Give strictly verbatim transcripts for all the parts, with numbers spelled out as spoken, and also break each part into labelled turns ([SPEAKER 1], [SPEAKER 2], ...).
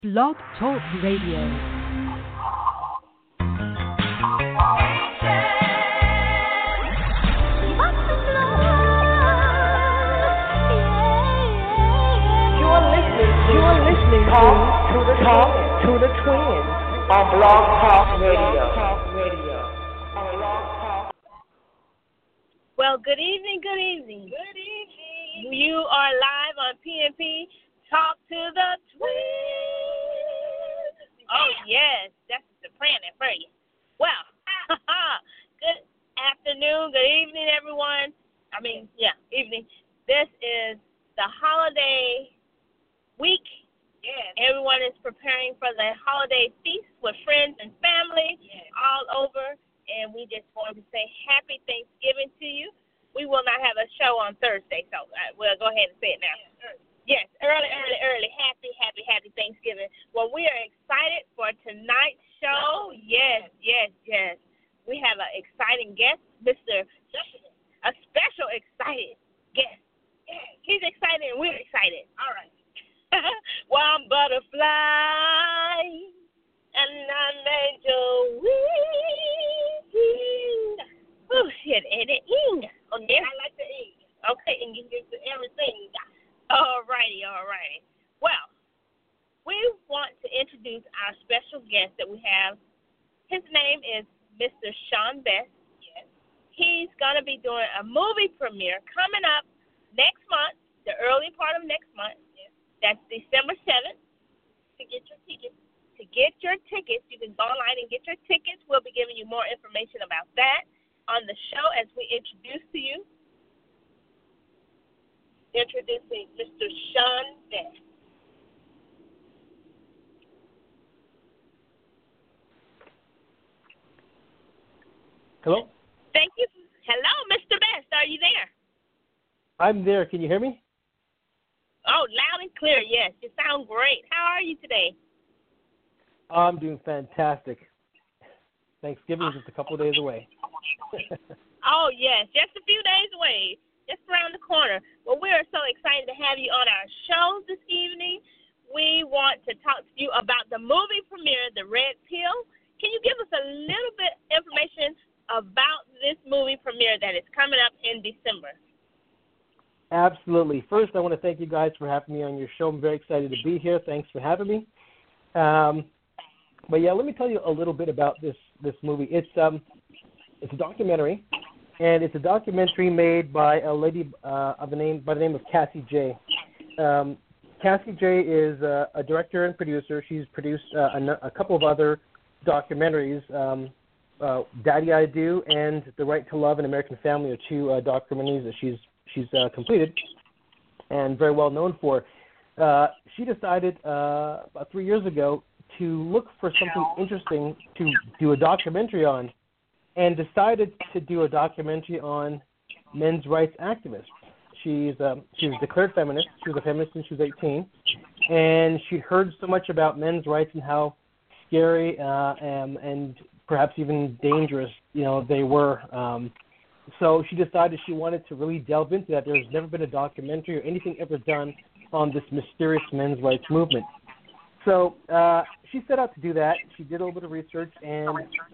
[SPEAKER 1] Blog Talk Radio.
[SPEAKER 2] Talk to the talk to the twins on Blog Talk Radio.
[SPEAKER 3] Well, good evening, good evening. Good evening. You are live on P N P. Talk to the twins. Oh yes, that's the soprano for you. Well, good afternoon, good evening, everyone. I mean, yeah, evening. This is the holiday week. Yes. Everyone is preparing for the holiday feast with friends and family yes. all over, and we just wanted to say happy Thanksgiving to you. We will not have a show on Thursday, so uh, we'll go ahead and say it now. Yes, early, early, early. Happy, happy, happy Thanksgiving. Well, we are excited for tonight's show. Yes, yes, yes. We have an exciting guest, Mister A special excited guest. He's excited and we're excited. All right. One butterfly and an angel wing. Oh shit, and it ing. Oh, yeah. I like the ing. Okay, and you get to everything. All righty, all righty. Well, we want to introduce our special guest that we have. His name is Mister Sean Best. Yes. He's gonna be doing a movie premiere coming up next month, the early part of next month. That's December seventh. To get your tickets. To get your tickets, you can go online and get your tickets. We'll be giving you more information about that on the show as we introduce to you. Introducing Mister Sean Best.
[SPEAKER 4] Hello?
[SPEAKER 3] Thank you. Hello, Mister Best. Are you there?
[SPEAKER 4] I'm there. Can you hear me?
[SPEAKER 3] Oh, loud and clear, yes. You sound great. How are you today?
[SPEAKER 4] I'm doing fantastic. Thanksgiving is just a couple of days away.
[SPEAKER 3] Oh, yes, just a few days away, just around the corner. Well, we are so excited to have you on our show this evening. We want to talk to you about the movie premiere, The Red Pill. Can you give us a little bit information about this movie premiere that is coming up in December?
[SPEAKER 4] Absolutely. First, I want to thank you guys for having me on your show. I'm very excited to be here. Thanks for having me. Um, but yeah, let me tell you a little bit about this this movie. It's um, it's a documentary, and it's a documentary made by a lady uh, of the name by the name of Cassie J. Um, Cassie J is a, a director and producer. She's produced uh, a, a couple of other documentaries. Um, uh, Daddy I Do and The Right to Love and American Family are two uh, documentaries that she's she's uh, completed and very well known for. Uh, she decided uh, about three years ago to look for something interesting to do a documentary on, and decided to do a documentary on men's rights activists. She's um, she was a declared feminist. She was a feminist since she was eighteen, and she heard so much about men's rights and how scary uh, and, and perhaps even dangerous, you know, they were. Um, So she decided she wanted to really delve into that. There's never been a documentary or anything ever done on this mysterious men's rights movement. So uh, she set out to do that. She did a little bit of research, and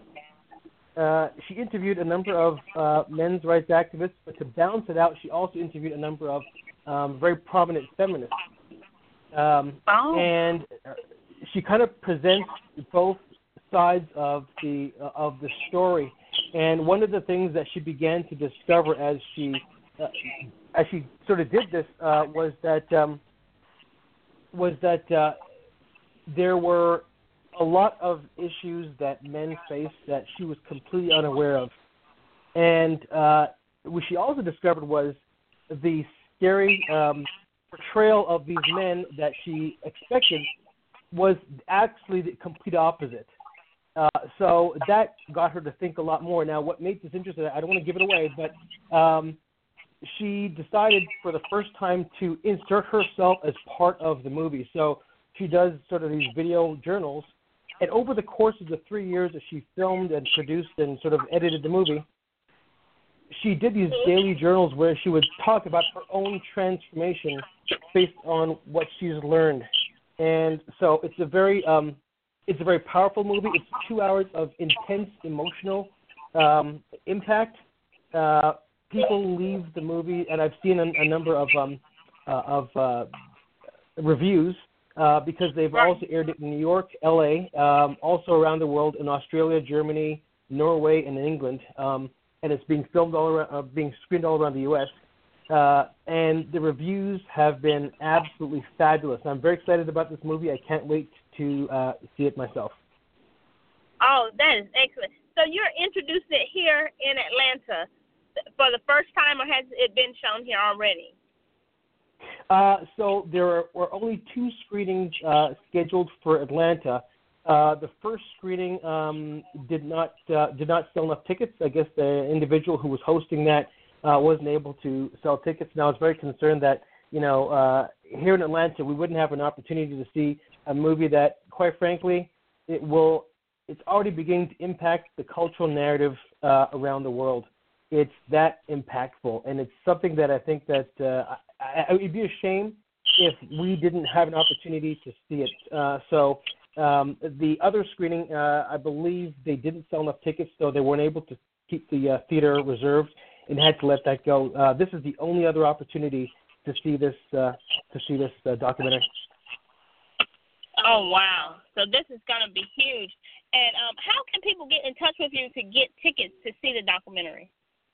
[SPEAKER 4] uh, she interviewed a number of uh, men's rights activists. But to balance it out, she also interviewed a number of um, very prominent feminists. Um,
[SPEAKER 3] oh.
[SPEAKER 4] And she kind of presents both sides of the uh, of the story. And one of the things that she began to discover as she uh, as she sort of did this uh, was that um, was that uh, there were a lot of issues that men face that she was completely unaware of. And uh, what she also discovered was the scary um, portrayal of these men that she expected was actually the complete opposite. Uh, so that got her to think a lot more. Now, what made this interesting, I don't want to give it away, but um, she decided for the first time to insert herself as part of the movie. So she does sort of these video journals, and over the course of the three years that she filmed and produced and sort of edited the movie, she did these daily journals where she would talk about her own transformation based on what she's learned. And so it's a very um, it's a very powerful movie. It's two hours of intense emotional um, impact. Uh, people leave the movie, and I've seen a, a number of um, uh, of uh, reviews uh, because they've also aired it in New York, L A, um, also around the world in Australia, Germany, Norway, and in England, um, and it's being filmed all around, uh, being screened all around the U S Uh, and the reviews have been absolutely fabulous. I'm very excited about this movie. I can't wait to uh, see it myself.
[SPEAKER 3] Oh, that is excellent. So you're introducing it here in Atlanta for the first time, or has it been shown here already?
[SPEAKER 4] Uh, so there are, were only two screenings uh, scheduled for Atlanta. Uh, the first screening um, did not uh, did not sell enough tickets. I guess the individual who was hosting that Uh, wasn't able to sell tickets, and I was very concerned that, you know, uh, here in Atlanta, we wouldn't have an opportunity to see a movie that, quite frankly, it will, it's already beginning to impact the cultural narrative uh, around the world. It's that impactful, and it's something that I think that uh, I, I, it would be a shame if we didn't have an opportunity to see it. Uh, so um, the other screening, uh, I believe they didn't sell enough tickets, so they weren't able to keep the uh, theater reserved, and had to let that go. Uh, this is the only other opportunity to see this uh, to see this uh, documentary.
[SPEAKER 3] Oh wow! So this is going to be huge. And um, how can people get in touch with you to get tickets to see the documentary?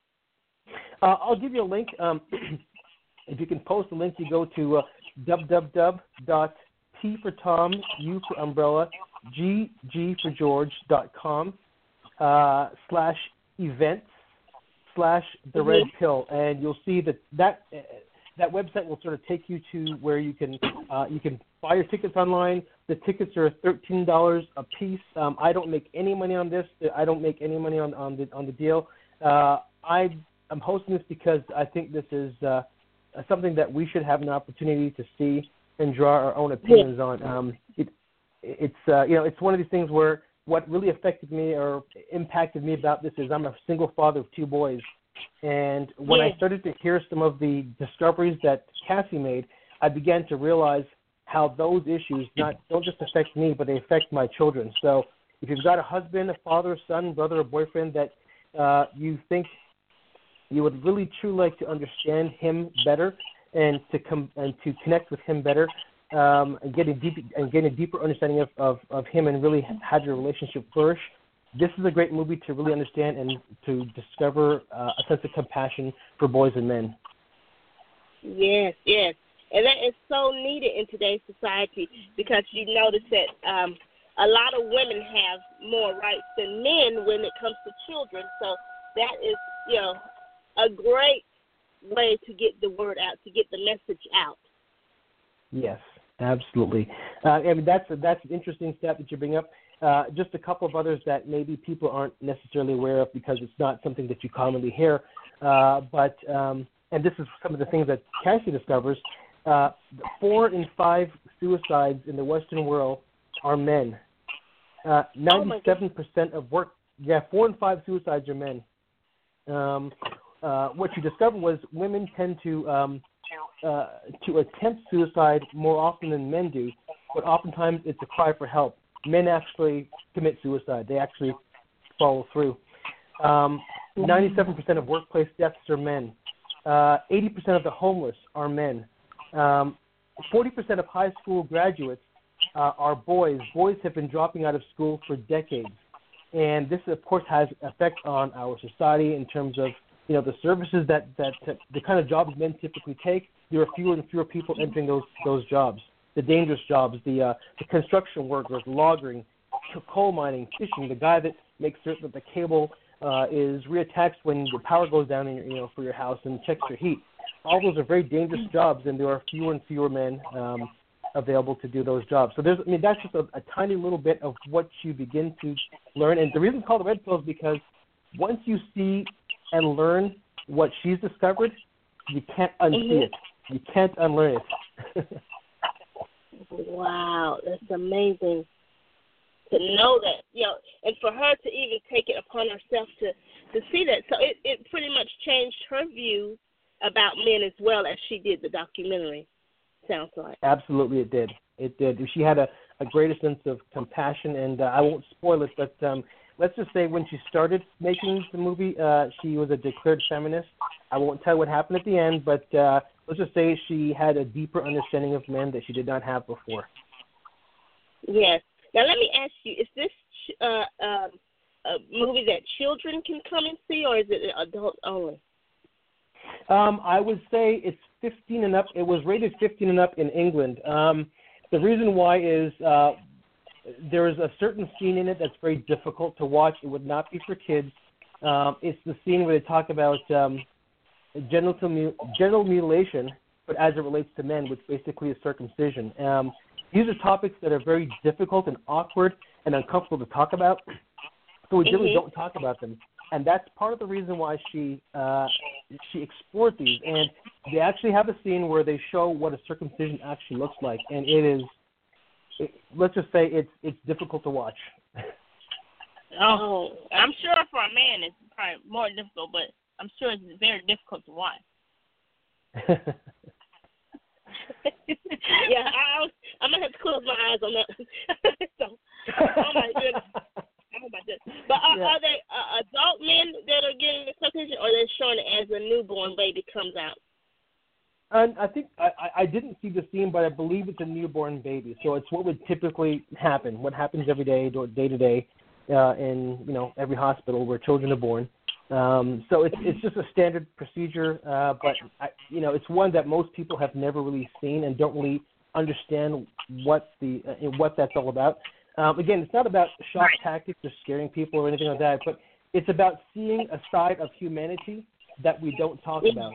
[SPEAKER 4] Uh, I'll give you a link. Um, if you can post a link, you go to uh, w w w dot t for Tom, U for Umbrella, G G for George dot com uh, slash events. slash the
[SPEAKER 3] mm-hmm.
[SPEAKER 4] red pill, and you'll see that that uh, that website will sort of take you to where you can uh, you can buy your tickets online. The tickets are thirteen dollars a piece. Um, I don't make any money on this. I don't make any money on on the on the deal. Uh, I I'm hosting this because I think this is uh, something that we should have an opportunity to see and draw our own opinions yeah. on. Um, it it's uh, you know it's one of these things where what really affected me or impacted me about this is I'm a single father of two boys. And when
[SPEAKER 3] yeah.
[SPEAKER 4] I started to hear some of the discoveries that Cassie made, I began to realize how those issues not don't just affect me, but they affect my children. So if you've got a husband, a father, son, brother, or boyfriend that uh, you think you would really truly like to understand him better and to come and to connect with him better, Um, and get a deep and gain a deeper understanding of, of, of him and really have your relationship flourish. This is a great movie to really understand and to discover uh, a sense of compassion for boys and men.
[SPEAKER 3] Yes, yes, and that is so needed in today's society because you notice that um, a lot of women have more rights than men when it comes to children. So that is, you know, a great way to get the word out, to get the message out.
[SPEAKER 4] Yes. Absolutely. Uh, I mean, that's a, that's an interesting step that you bring up. Uh, just a couple of others that maybe people aren't necessarily aware of because it's not something that you commonly hear. Uh, but um, and this is some of the things that Cassie discovers. Uh, four in five suicides in the Western world are men. Uh, ninety-seven percent of work. Yeah, four in five suicides are men. Um, uh, what you discovered was women tend to um, Uh, to attempt suicide more often than men do, but oftentimes it's a cry for help. Men actually commit suicide. They actually follow through. Um, ninety-seven percent of workplace deaths are men. Uh, eighty percent of the homeless are men. Um, forty percent of high school graduates uh, are boys. Boys have been dropping out of school for decades. And this, of course, has effect on our society in terms of you know, the services that, that, that the kind of jobs men typically take, there are fewer and fewer people entering those those jobs. The dangerous jobs, the uh, the construction workers, logging, coal mining, fishing, the guy that makes certain that the cable uh, is reattached when the power goes down in your, you know, for your house and checks your heat. All those are very dangerous jobs, and there are fewer and fewer men um, available to do those jobs. So there's, I mean, that's just a, a tiny little bit of what you begin to learn. And the reason it's called the red pill is because once you see and learn what she's discovered, you can't unsee
[SPEAKER 3] mm-hmm.
[SPEAKER 4] it. You can't unlearn it.
[SPEAKER 3] Wow, that's amazing to know that, you know, and for her to even take it upon herself to, to see that. So it, it pretty much changed her view about men as well as she did the documentary, sounds like.
[SPEAKER 4] Absolutely it did. It did. She had a, a greater sense of compassion, and uh, I won't spoil it, but um, let's just say when she started making the movie, uh, she was a declared feminist. I won't tell what happened at the end, but uh, let's just say she had a deeper understanding of men that she did not have before.
[SPEAKER 5] Yes. Now let me ask you: is this uh, um, a movie that children can come and see, or is it adult only?
[SPEAKER 4] Um, I would say it's fifteen and up. It was rated fifteen and up in England. Um, the reason why is uh, there is a certain scene in it that's very difficult to watch. It would not be for kids. Um, it's the scene where they talk about um, genital, genital mutilation, but as it relates to men, which basically is circumcision. Um, these are topics that are very difficult and awkward and uncomfortable to talk about, so we really mm-hmm. don't talk about them. And that's part of the reason why she uh, she explored these. And they actually have a scene where they show what a circumcision actually looks like, and it is, it, let's just say, it's it's difficult to watch.
[SPEAKER 3] Oh, I'm sure for a man it's probably more difficult, but I'm sure it's very difficult to watch.
[SPEAKER 5] yeah, I, I'm gonna have to close my eyes on that. so, oh my goodness. Oh my goodness. But are, yeah. are they uh, adult men that are getting the circumcision, or are they showing it as a newborn baby comes out?
[SPEAKER 4] And I think I, I didn't see the scene, but I believe it's a newborn baby. So it's what would typically happen, what happens every day, day to day, uh, in you know every hospital where children are born. Um, so it's it's just a standard procedure, uh, but I, you know it's one that most people have never really seen and don't really understand what the uh, what that's all about. Um, again, it's not about shock tactics or scaring people or anything like that, but it's about seeing a side of humanity that we don't talk about.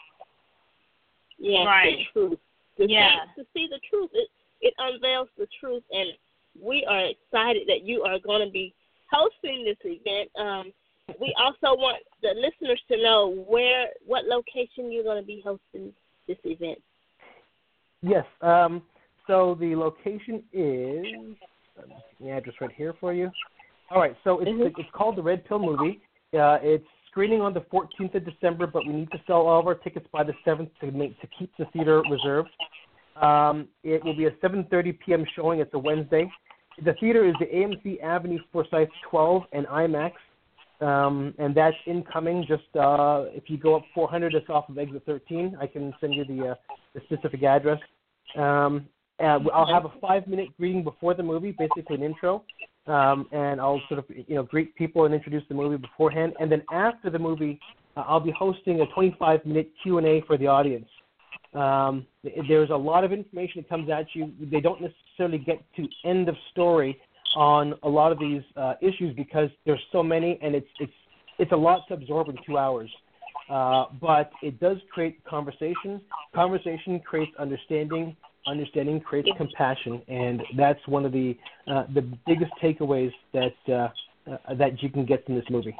[SPEAKER 5] Yeah,
[SPEAKER 3] right.
[SPEAKER 5] The truth. To
[SPEAKER 3] yeah.
[SPEAKER 5] See, to see the truth, it, it unveils the truth, and we are excited that you are going to be hosting this event. Um, we also want the listeners to know where, what location you're going to be hosting this event.
[SPEAKER 4] Yes. Um, so the location is, the address right here for you. All right. So it's mm-hmm. it's called the Red Pill Movie. Uh, it's screening on the fourteenth of December, but we need to sell all of our tickets by the seventh to make to keep the theater reserved. Um, it will be a seven thirty p.m. showing. It's a Wednesday. The theater is the A M C Avenue Forsyth twelve and IMAX, um, and that's incoming. Just uh, if you go up four hundred, it's off of exit thirteen. I can send you the, uh, the specific address. Um, and I'll have a five-minute greeting before the movie, basically an intro, um, and I'll sort of you know greet people and introduce the movie beforehand. And then after the movie, uh, I'll be hosting a twenty-five minute Q and A for the audience. Um, there's a lot of information that comes at you. They don't necessarily get to end of story on a lot of these uh, issues because there's so many, and it's it's it's a lot to absorb in two hours. Uh, but it does create conversation. Conversation creates understanding. Understanding creates compassion, and that's one of the uh, the biggest takeaways that uh, uh, that you can get from this movie.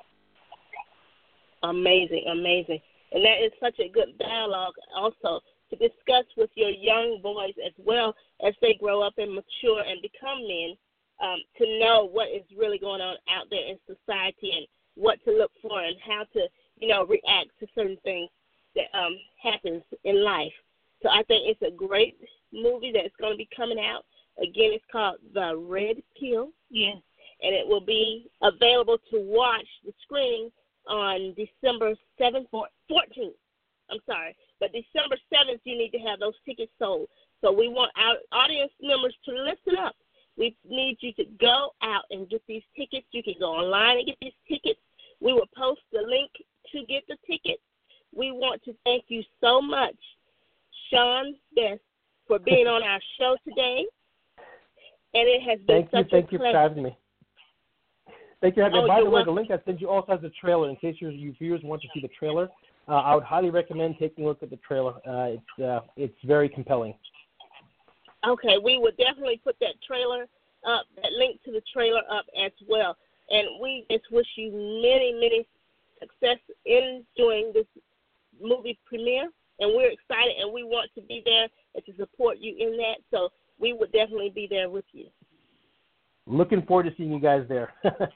[SPEAKER 5] Amazing, amazing, and that is such a good dialogue also to discuss with your young boys as well as they grow up and mature and become men, um, to know what is really going on out there in society and what to look for and how to, you know, react to certain things that um, happens in life. So I think it's a great movie that's going to be coming out. Again, it's called The Red Pill.
[SPEAKER 3] Yeah.
[SPEAKER 5] And it will be available to watch the screening on December seventh, fourteenth. I'm sorry. But December seventh, you need to have those tickets sold. So we want our audience members to listen up. We need you to go out and get these tickets. You can go online and get these tickets. We will post the link to get the tickets. We want to thank you so much, Sean Best, for being on our show today. And it has been
[SPEAKER 4] thank
[SPEAKER 5] such
[SPEAKER 4] you,
[SPEAKER 5] a
[SPEAKER 4] thank you
[SPEAKER 5] pleasure.
[SPEAKER 4] for having me. Thank you for having me.
[SPEAKER 5] Oh,
[SPEAKER 4] By the way,
[SPEAKER 5] welcome.
[SPEAKER 4] the link I sent you also has a trailer. In case your, your viewers want to see the trailer, uh, I would highly recommend taking a look at the trailer. Uh, it's uh, it's very compelling.
[SPEAKER 5] Okay, we will definitely put that trailer up, that link to the trailer up as well. And we just wish you many, many success in doing this movie premiere. And we're excited, and we want to be there and to support you in that. So we would definitely be there with you.
[SPEAKER 4] Looking forward to seeing you guys there.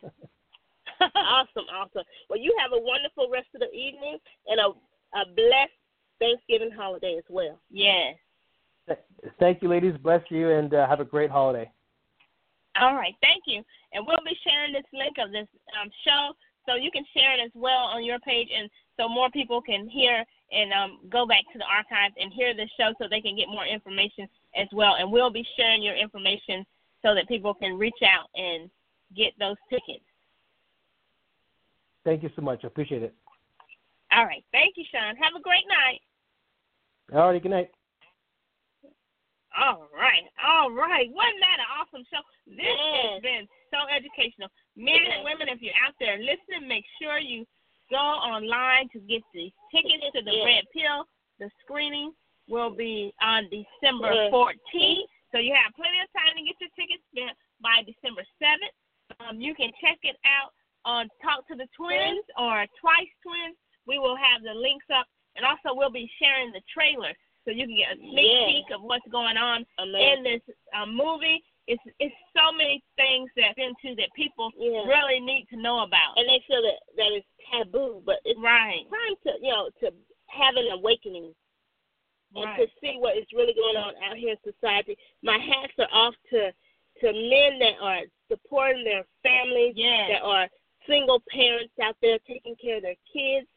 [SPEAKER 5] Awesome, awesome. Well, you have a wonderful rest of the evening and a, a blessed Thanksgiving holiday as well.
[SPEAKER 3] Yes.
[SPEAKER 4] Thank you, ladies. Bless you, and uh, have a great holiday.
[SPEAKER 3] All right, thank you. And we'll be sharing this link of this um, show, so you can share it as well on your page, and so more people can hear and um, go back to the archives and hear this show so they can get more information as well. And we'll be sharing your information so that people can reach out and get those tickets.
[SPEAKER 4] Thank you so much. I appreciate it.
[SPEAKER 3] All right. Thank you, Sean. Have a great night.
[SPEAKER 4] All right. Good night.
[SPEAKER 3] All right. All right. Wasn't that an awesome show? This
[SPEAKER 5] Yes.
[SPEAKER 3] has been so educational. Men and women, if you're out there listening, make sure you go online to get the tickets to the
[SPEAKER 5] Yes.
[SPEAKER 3] Red Pill. The screening will be on December
[SPEAKER 5] Yes.
[SPEAKER 3] fourteenth. So you have plenty of time to get your tickets by December seventh. Um, you can check it out on Talk to the Twins or Twice Twins. We will have the links up. And also we'll be sharing the trailer so you can get a sneak
[SPEAKER 5] Yes.
[SPEAKER 3] peek of what's going on
[SPEAKER 5] Amazing.
[SPEAKER 3] in this um, movie. It's it's so many things that into that people
[SPEAKER 5] Yeah.
[SPEAKER 3] really need to know about.
[SPEAKER 5] And they feel that that is taboo, but it's
[SPEAKER 3] Right.
[SPEAKER 5] time to, you know, to have an awakening and
[SPEAKER 3] Right.
[SPEAKER 5] to see what is really going on out here in society. My hats are off to to men that are supporting their families,
[SPEAKER 3] Yes.
[SPEAKER 5] that are single parents out there taking care of their kids.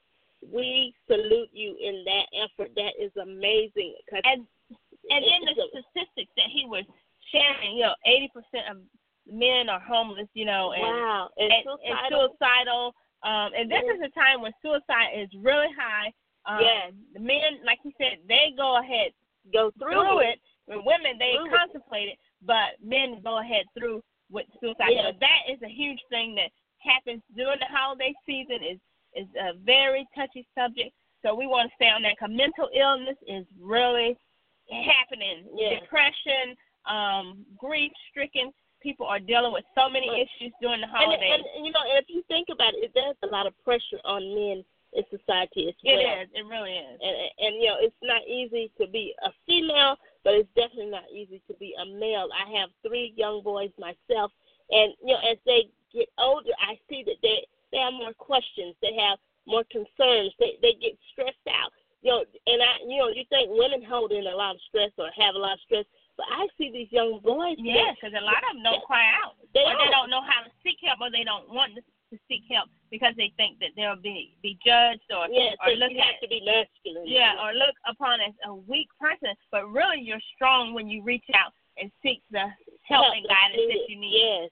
[SPEAKER 5] We salute you in that effort. That is amazing. 'Cause
[SPEAKER 3] And and then
[SPEAKER 5] it's
[SPEAKER 3] the
[SPEAKER 5] a-
[SPEAKER 3] statistics that he was sharing, you know, eighty percent of men are homeless, you know, and
[SPEAKER 5] wow, and,
[SPEAKER 3] and,
[SPEAKER 5] suicidal.
[SPEAKER 3] and suicidal. Um, and this
[SPEAKER 5] Yes.
[SPEAKER 3] is a time when suicide is really high. Um,
[SPEAKER 5] Yes.
[SPEAKER 3] The men, like you said, they go ahead
[SPEAKER 5] go through,
[SPEAKER 3] through it. When women, they
[SPEAKER 5] Through it.
[SPEAKER 3] contemplate it, but men go ahead through with suicide.
[SPEAKER 5] Yes.
[SPEAKER 3] So that is a huge thing that happens during the holiday season. is is a very touchy subject. So we want to stay on that because mental illness is really happening.
[SPEAKER 5] Yes.
[SPEAKER 3] Depression, um, grief-stricken people are dealing with so many
[SPEAKER 5] Right.
[SPEAKER 3] issues during the
[SPEAKER 5] And,
[SPEAKER 3] holidays.
[SPEAKER 5] and, and you know, and if you think about it, there's a lot of pressure on men in society as well.
[SPEAKER 3] It is. It really is.
[SPEAKER 5] And, and you know, it's not easy to be a female, but it's definitely not easy to be a male. I have three young boys myself, and you know, as they get older, I see that they they have more questions, they have more concerns, they they get stressed out. You know, and I, you know, you think women hold in a lot of stress or have a lot of stress, but I see these young boys.
[SPEAKER 3] Yes, because a lot of them don't cry out.
[SPEAKER 5] They
[SPEAKER 3] or they
[SPEAKER 5] don't.
[SPEAKER 3] don't know how to seek help, or they don't want to, to seek help because they think that they'll be, be judged or,
[SPEAKER 5] Yes,
[SPEAKER 3] or
[SPEAKER 5] so
[SPEAKER 3] look
[SPEAKER 5] you have
[SPEAKER 3] at
[SPEAKER 5] to be masculine.
[SPEAKER 3] yeah, or look upon as a weak person. But really, you're strong when you reach out and seek the help and guidance that you need.
[SPEAKER 5] Yes.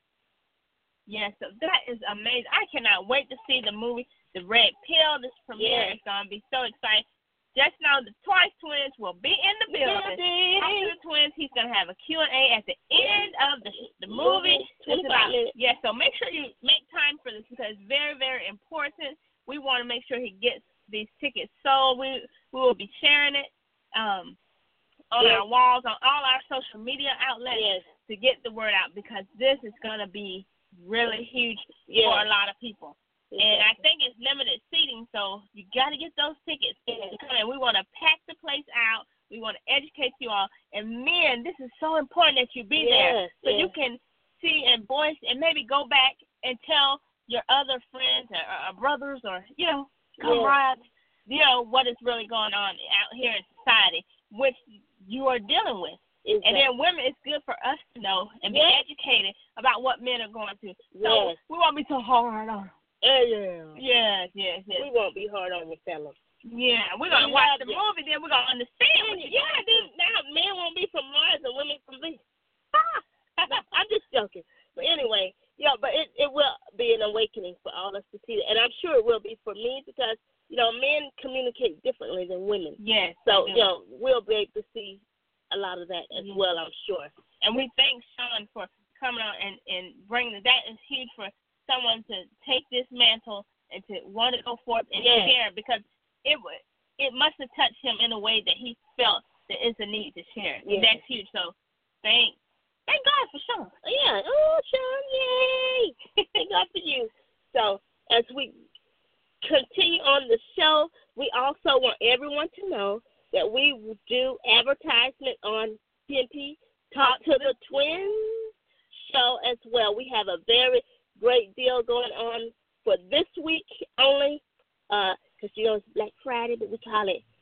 [SPEAKER 3] Yes, so that is amazing. I cannot wait to see the movie, The Red Pill. This premiere
[SPEAKER 5] Yes.
[SPEAKER 3] is going to be so exciting. Just know the Twice Twins will be in the building.
[SPEAKER 5] Building.
[SPEAKER 3] Talk to the Twins. He's going to have a Q and A at the end of the the movie. It's
[SPEAKER 5] twenty-five
[SPEAKER 3] about,
[SPEAKER 5] minutes.
[SPEAKER 3] yeah, so make sure you make time for this because it's very, very important. We want to make sure he gets these tickets sold. We we will be sharing it um, on
[SPEAKER 5] Yes.
[SPEAKER 3] our walls, on all our social media outlets
[SPEAKER 5] Yes.
[SPEAKER 3] to get the word out because this is going to be really huge
[SPEAKER 5] Yes.
[SPEAKER 3] for a lot of people. And I think it's limited seating, so you got to get those tickets.
[SPEAKER 5] Yes.
[SPEAKER 3] to come in. We want to pack the place out. We want to educate you all. And men, this is so important that you be there
[SPEAKER 5] Yes,
[SPEAKER 3] so
[SPEAKER 5] yes.
[SPEAKER 3] you can see and voice and maybe go back and tell your other friends or, or brothers or, you know, comrades, you know, what is really going on out here in society, which you are dealing with.
[SPEAKER 5] Exactly.
[SPEAKER 3] And then women, it's good for us to know and be
[SPEAKER 5] Yes.
[SPEAKER 3] educated about what men are going through. So
[SPEAKER 5] Yes.
[SPEAKER 3] we won't be so hard on them.
[SPEAKER 5] Yeah, yeah.
[SPEAKER 3] Yes, yes, yes.
[SPEAKER 5] We won't be hard on you fellas.
[SPEAKER 3] Yeah, we're going to
[SPEAKER 5] We
[SPEAKER 3] watch
[SPEAKER 5] love
[SPEAKER 3] the
[SPEAKER 5] you.
[SPEAKER 3] movie, then we're going to understand what you're
[SPEAKER 5] Yeah,
[SPEAKER 3] going
[SPEAKER 5] then
[SPEAKER 3] through.
[SPEAKER 5] now men won't be from Mars and women from Venus. No, I'm just joking. But anyway, yeah, but it, it will be an awakening for all of us to see that. And I'm sure it will be for me because, you know, men communicate differently than women.
[SPEAKER 3] Yes.
[SPEAKER 5] So,
[SPEAKER 3] we
[SPEAKER 5] you
[SPEAKER 3] do.
[SPEAKER 5] know, we'll be able to see a lot of that as
[SPEAKER 3] Mhm.
[SPEAKER 5] well, I'm sure.
[SPEAKER 3] And we thank Sean for coming on and, and bringing it. That is huge for someone to take this mantle and to want to go forth and
[SPEAKER 5] Yes.
[SPEAKER 3] share because it would it must have touched him in a way that he felt that it's a need to share.
[SPEAKER 5] Yes.
[SPEAKER 3] And that's huge. So thank thank God for Sean.
[SPEAKER 5] Yeah. Oh, Sean, yay. Thank God for you. So as we continue on the show, we also want everyone to know that we will do advertisement on P N P Talk to the Twins show as well. We have a very great deal going on for this week only, because, uh, you know, it's Black Friday, but we call it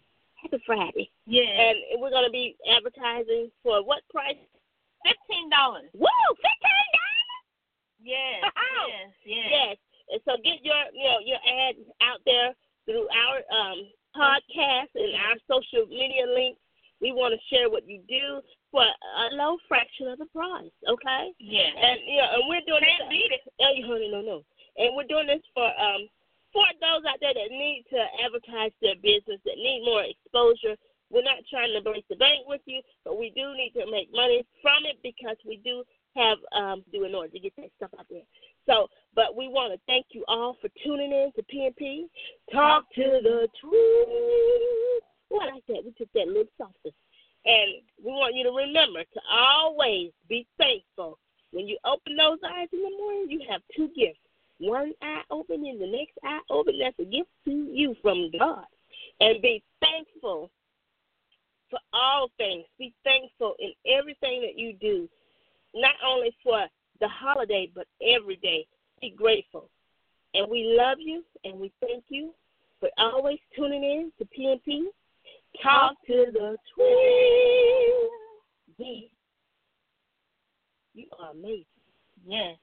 [SPEAKER 5] Happy Friday.
[SPEAKER 3] Yeah.
[SPEAKER 5] And we're going to be advertising for what price?
[SPEAKER 3] Fifteen dollars.
[SPEAKER 5] Woo! Fifteen dollars.
[SPEAKER 3] Yes. yes. Yes.
[SPEAKER 5] Yes. And so get your you know your ads out there through our um, podcast and our social media links. We want to share what you do for a low fraction of the price. Okay.
[SPEAKER 3] Yeah.
[SPEAKER 5] And you know, and we're doing
[SPEAKER 3] Can't
[SPEAKER 5] this.
[SPEAKER 3] beat it.
[SPEAKER 5] Oh, no, no, no. And we're doing this for um for those out there that need to advertise their business, that need more exposure. We're not trying to break the bank with you, but we do need to make money from it because we do have um do in order to get that stuff out there. So, but we want to thank you all for tuning in to P and P. Talk to the truth. Oh, I like that. We took that a little softer. And we want you to remember to always be thankful. When you open those eyes in the morning, you have two gifts. One eye open and the next eye open. That's a gift to you from God. And be thankful for all things. Be thankful in everything that you do, not only for the holiday, but every day. Be grateful. And we love you, and we thank you for always tuning in to P and P. Talk to the twins. Yeah. You are amazing.
[SPEAKER 3] Yes.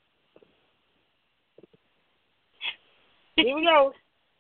[SPEAKER 5] Here we go.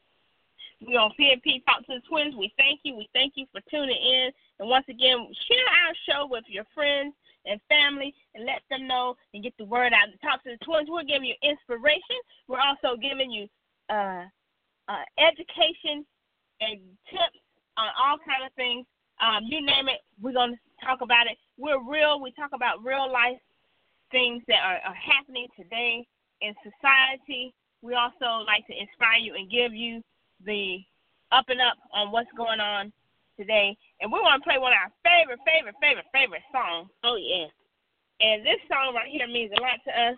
[SPEAKER 3] We're on P and P Talk to the Twins. We thank you. We thank you for tuning in. And once again, share our show with your friends and family and let them know and get the word out. Talk to the Twins. We're giving you inspiration. We're also giving you uh, uh, education and tips on all kinds of things. Um, you name it, we're going to talk about it. We're real. We talk about real life things that are, are happening today in society. We also like to inspire you and give you the up and up on what's going on today. And we want to play one of our favorite, favorite, favorite, favorite songs.
[SPEAKER 5] Oh, yeah.
[SPEAKER 3] And this song right here means a lot to us.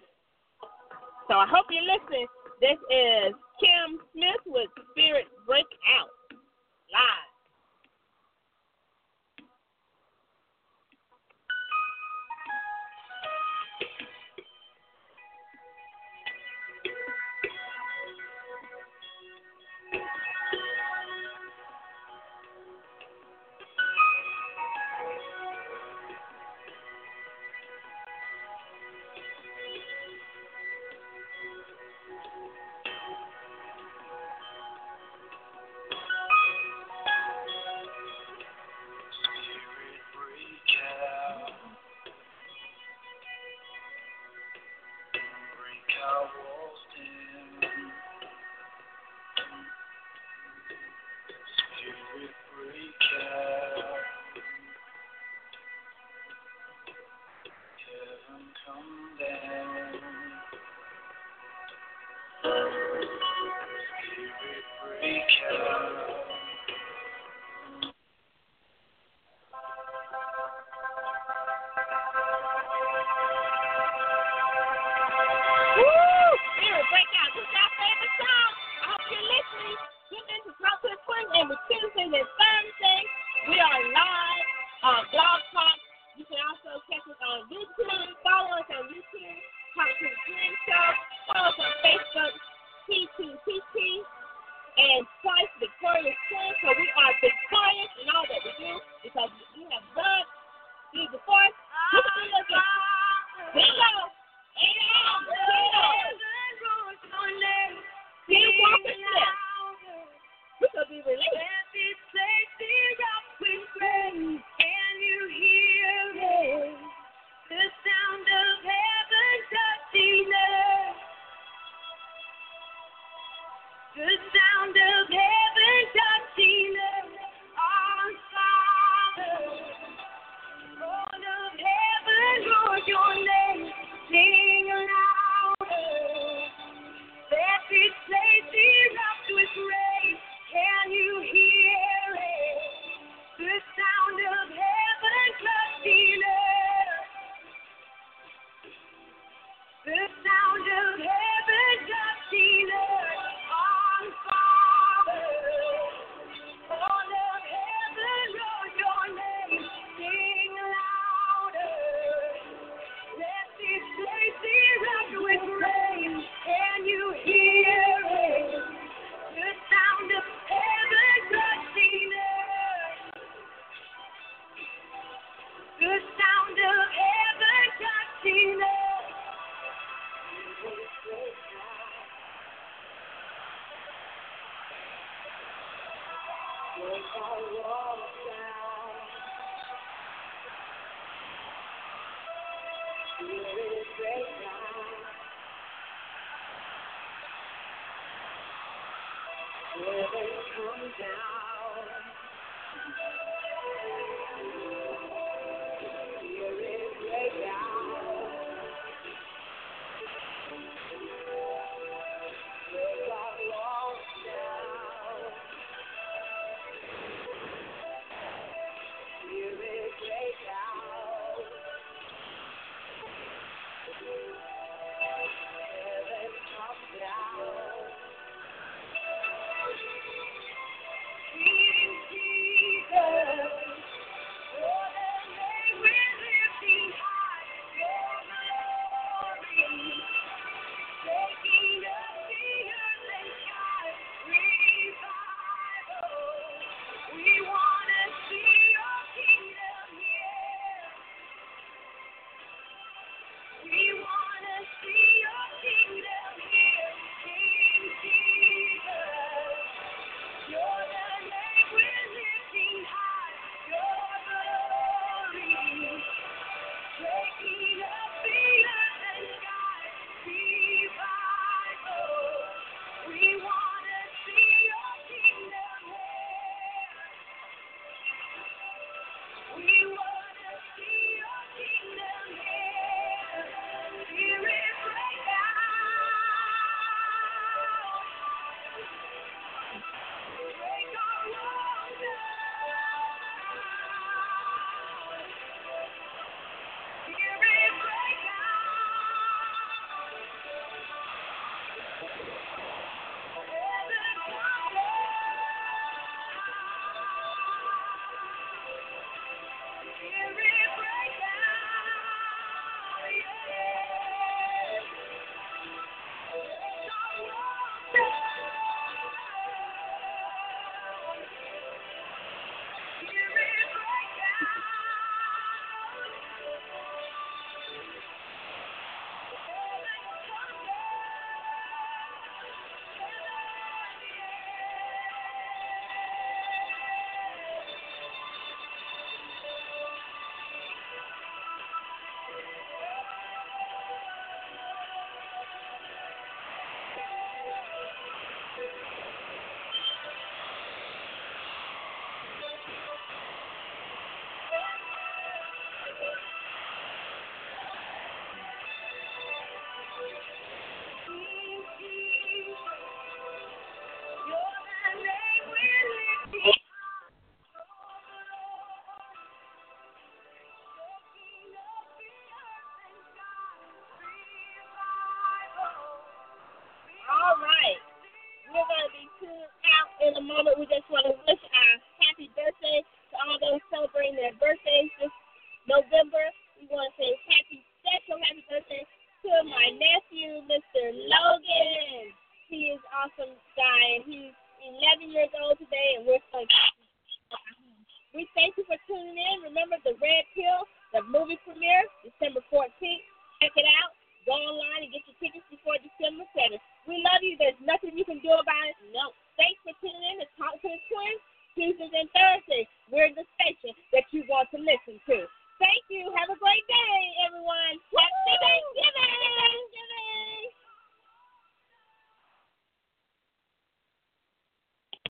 [SPEAKER 3] So I hope you're listening. This is Kim Smith with Spirit Breakout live.
[SPEAKER 6] Your name, sing
[SPEAKER 3] All right. We're going to be tuned out in a moment. We just want to wish a happy birthday to all those celebrating their birthdays this November. We want to say happy, special happy birthday to my nephew, Mister Logan. He is an awesome guy, and he's eleven years old today, and we're so happy. We thank you for tuning in. Remember the Red Pill, the movie premiere, December fourteenth. Check it out. Go online and get your tickets before December seventh. We love you. There's nothing you can do about it. No. Thanks for tuning in to Talk to the Twins, Tuesdays and Thursdays. We're the station that you want to listen to. Thank you. Have a great day, everyone. Happy Thanksgiving.